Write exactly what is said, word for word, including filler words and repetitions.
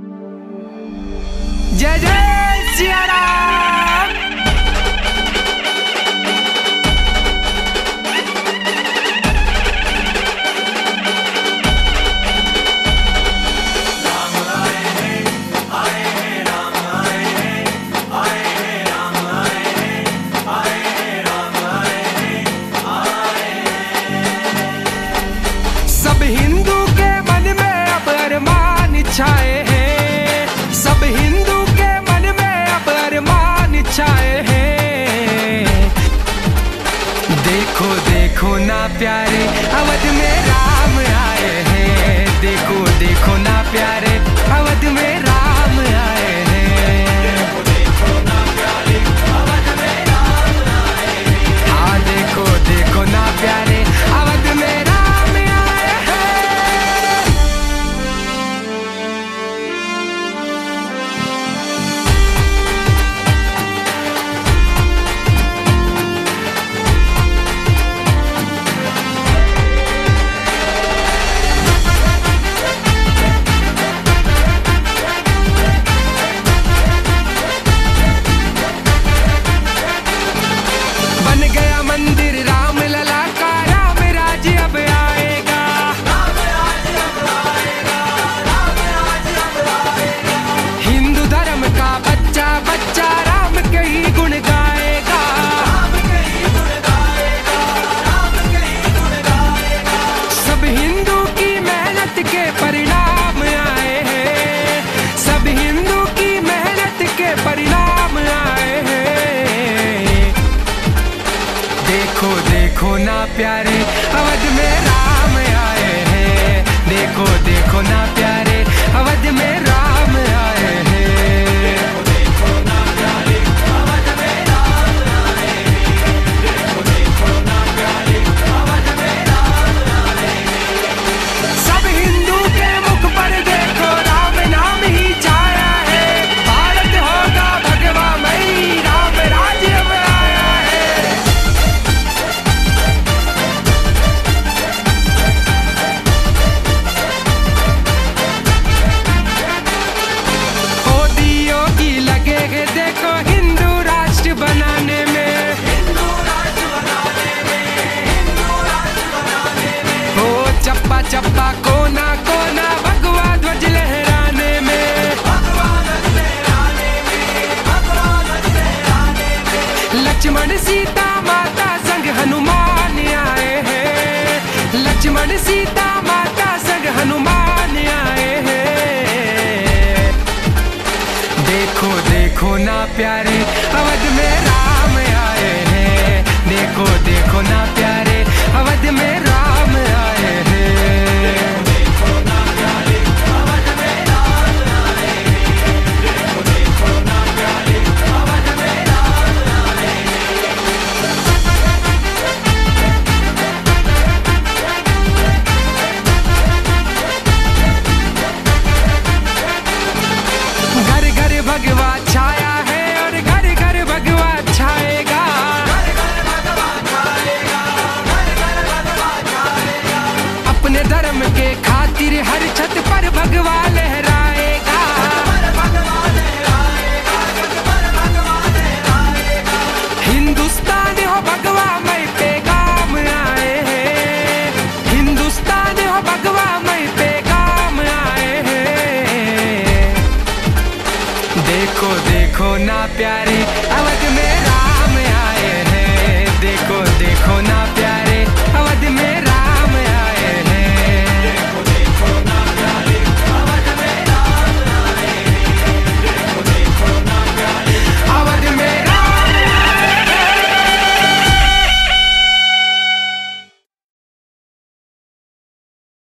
जय जय सिया राम। राम आए हैं, आए हैं राम आए हैं, आए हैं राम आए हैं, आए हैं राम आए हैं, आए हैं। सब हिंदू के मन में अब अरमान छाए हैं, सब हिंदू के मन में अब अरमान छाए हैं। देखो देखो ना प्यारे अवध में राम आए हैं, देखो देखो ना प्यारे अवध में राम आए हैं। देखो देखो ना प्यारे अवध में राम आए हैं। हाँ देखो देखो ना प्यारे अवध में राम आए हैं। बन गया मंदिर राम लला का, राम राज्य अब आएगा, राम राज्य अब आएगा, राम राज्य अब आएगा। हिंदू धर्म का बच्चा बच्चा राम के ही गुण गाएगा, राम के ही गुण गाएगा, राम के ही गुण गाएगा। सब हिंदू की मेहनत के परिणाम आए हैं, सब हिंदू की मेहनत के परिणाम आए हैं। देखो देखो ना प्यारे अवध में राम आए हैं, देखो देखो ना प्यारे अवध में राम आए हैं। देखो देखो ना प्यारे अवध में राम आए हैं, देखो देखो ना प्यारे अवध में राम आए हैं। सब हिंदू के मुख पर देखो राम नाम ही छाया है, भारत होगा भगवामयी, राम राज्य अब आया है। मोदी योगी लगे हैं देखो हिंदू राष्ट्र बनाने में, हिंदू राष्ट्र बनाने में, हिंदू राष्ट्र बनाने में। हो चप्पा चप्पा कोना कोना भगवा ध्वज लहराने में, भगवान लहराने में, भगवान लहराने में। लक्ष्मण सीता माता संग हनुमान आए हैं, लक्ष्मण सीता माता संग हनुमान आए हैं। देखो देखो ना प्यारे अवध में राम आए हैं, देखो देखो ना प्यारे अवध में राम आए हैं। देखो ना प्यारे अवध में राम आए हैं, देखो देखो ना प्यारे अवध में राम आए हैं। घर घर भगवा छाया है और घर घर भगवा छाएगा, घर घर भगवान छाएगा, घर घर भगवान छाएगा। अपने धर्म के खातिर हर छत पर भगवा लहराएगा, पर भगवान लहराएगा, पर भगवान लहराएगा। हिंदुस्तान हो भगवा मई पैगाम आए हैं, हिंदुस्तान हो भगवा मई पैगाम आए हैं। देखो देखो ना प्यारे अवध में